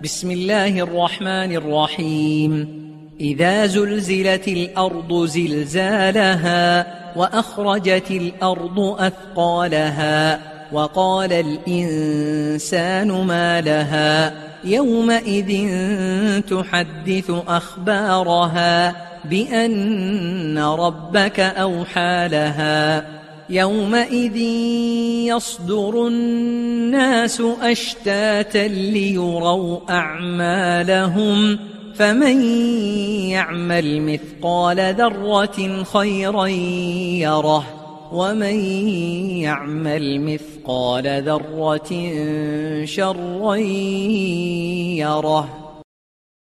بسم الله الرحمن الرحيم. إذا زلزلت الأرض زلزالها وأخرجت الأرض أثقالها وقال الإنسان ما لها يومئذ تحدث أخبارها بأن ربك أوحى لها يومئذ يصدر الناس أشتاتا ليروا أعمالهم فمن يعمل مثقال ذرة خيرا يره ومن يعمل مثقال ذرة شرا يره.